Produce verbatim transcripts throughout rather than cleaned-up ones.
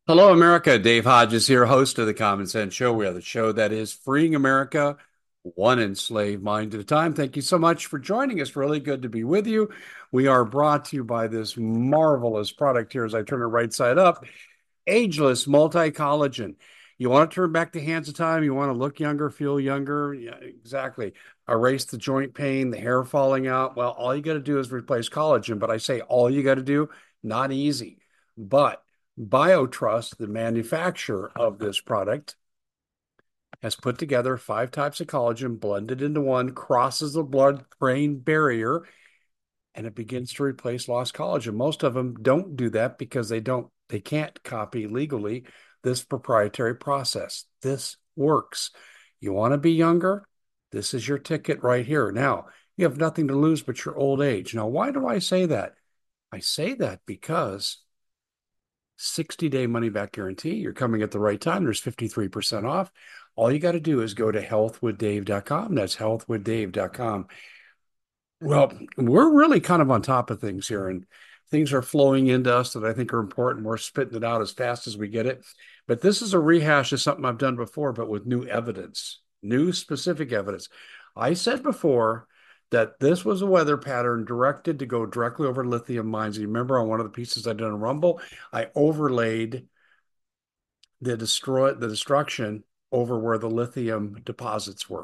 Hello, America. Dave Hodges here, host of the Common Sense Show. We are the show that is freeing America one enslaved mind at a time. Thank you so much for joining us. Really good to be with you. We are brought to you by this marvelous product here as I turn it right side up. Ageless multi-collagen. You want to turn back the hands of time? You want to look younger, feel younger? Yeah, exactly. Erase the joint pain, the hair falling out. Well, all you got to do is replace collagen. But I say all you got to do, not easy. But BioTrust, the manufacturer of this product, has put together five types of collagen blended into one, crosses the blood-brain barrier, and it begins to replace lost collagen. Most of them don't do that because they don't, they can't copy legally this proprietary process. This works. You want to be younger? This is your ticket right here. Now, you have nothing to lose but your old age. Now, why do I say that? I say that because sixty day money back guarantee. You're coming at the right time. There's fifty-three percent off. All you got to do is go to health with dave dot com. That's health with dave dot com. Well, we're really kind of on top of things here, and things are flowing into us that I think are important. We're spitting it out as fast as we get it. But this is a rehash of something I've done before, but with new evidence, new specific evidence. I said before that this was a weather pattern directed to go directly over lithium mines. You remember on one of the pieces I did on Rumble, I overlaid the destroy the destruction over where the lithium deposits were.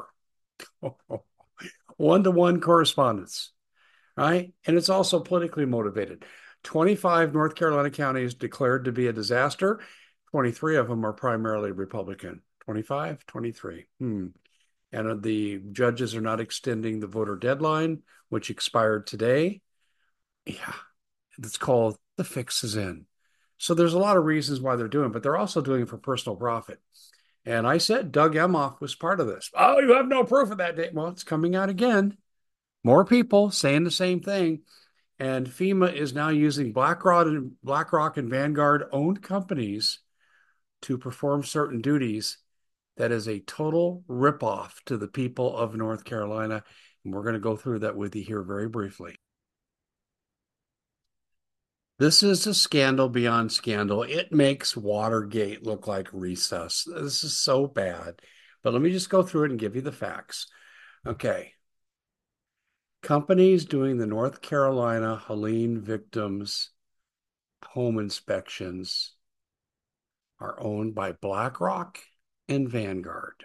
One to one correspondence, right? And it's also politically motivated. twenty-five North Carolina counties declared to be a disaster. twenty-three of them are primarily Republican. twenty-five, twenty-three. Hmm. And the judges are not extending the voter deadline, which expired today. Yeah, it's called the fix is in. So there's a lot of reasons why they're doing it, but they're also doing it for personal profit. And I said Doug Emhoff was part of this. Oh, you have no proof of that. Day. Well, it's coming out again. More people saying the same thing. And FEMA is now using BlackRock and BlackRock and Vanguard owned companies to perform certain duties. That is a total ripoff to the people of North Carolina. And we're going to go through that with you here very briefly. This is a scandal beyond scandal. It makes Watergate look like recess. This is so bad. But let me just go through it and give you the facts. Okay. Companies doing the North Carolina Helene victims' home inspections are owned by BlackRock and Vanguard.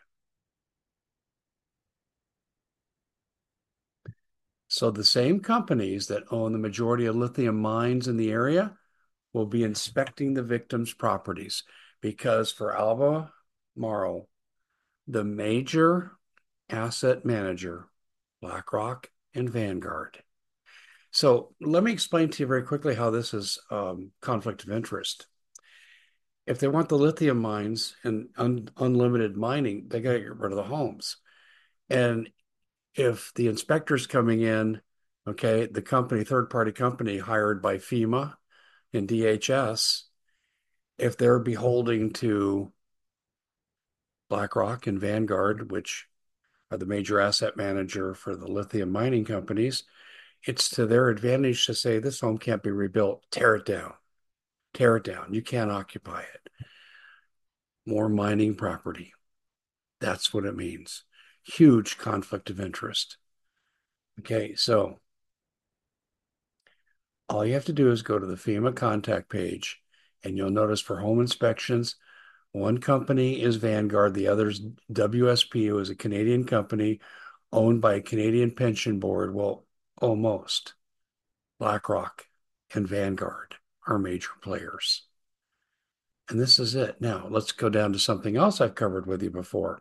So the same companies that own the majority of lithium mines in the area will be inspecting the victims' properties because for Albemarle, the major asset manager, BlackRock and Vanguard. So let me explain to you very quickly how this is um, conflict of interest. If they want the lithium mines and un- unlimited mining, they got to get rid of the homes. And if the inspectors coming in, okay, the company, third party company hired by FEMA and D H S, if they're beholding to BlackRock and Vanguard, which are the major asset manager for the lithium mining companies, it's to their advantage to say this home can't be rebuilt. Tear it down. Tear it down. You can't occupy it. More mining property. That's what it means. Huge conflict of interest. Okay, so all you have to do is go to the FEMA contact page, and you'll notice for home inspections, one company is Vanguard, the other is W S P, who is a Canadian company owned by a Canadian pension board. Well, almost. BlackRock and Vanguard are major players. And this is it. Now, let's go down to something else I've covered with you before.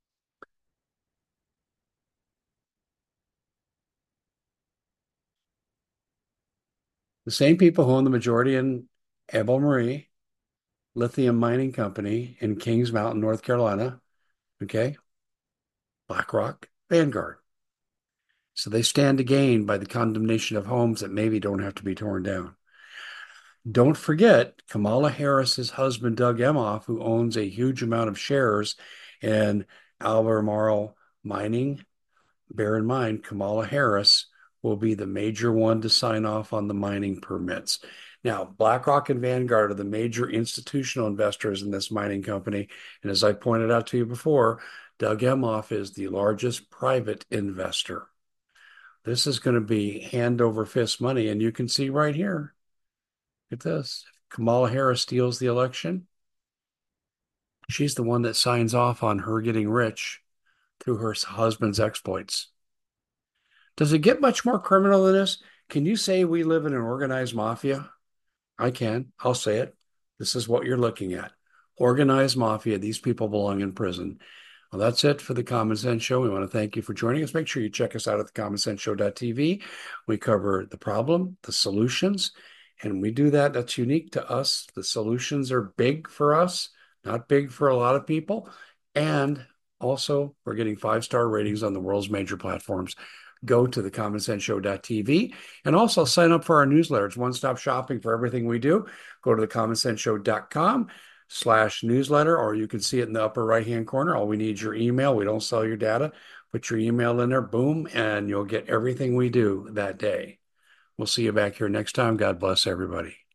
The same people who own the majority in Abel Marie Lithium Mining Company in Kings Mountain, North Carolina, okay, BlackRock, Vanguard. So they stand to gain by the condemnation of homes that maybe don't have to be torn down. Don't forget Kamala Harris's husband, Doug Emhoff, who owns a huge amount of shares in Albemarle Mining. Bear in mind, Kamala Harris will be the major one to sign off on the mining permits. Now, BlackRock and Vanguard are the major institutional investors in this mining company. And as I pointed out to you before, Doug Emhoff is the largest private investor. This is going to be hand over fist money. And you can see right here, look at this. If Kamala Harris steals the election, she's the one that signs off on her getting rich through her husband's exploits. Does it get much more criminal than this? Can you say we live in an organized mafia? I can. I'll say it. This is what you're looking at. Organized mafia. These people belong in prison. Well, that's it for the Common Sense Show. We want to thank you for joining us. Make sure you check us out at the common sense show dot t v. We cover the problem, the solutions, and we do that. That's unique to us. The solutions are big for us, not big for a lot of people. And also, we're getting five-star ratings on the world's major platforms. Go to the common sense show dot t v and also sign up for our newsletter. It's one-stop shopping for everything we do. Go to the common sense show dot com slash newsletter, or you can see it in the upper right-hand corner. All we need is your email. We don't sell your data. Put your email in there, boom, and you'll get everything we do that day. We'll see you back here next time. God bless everybody.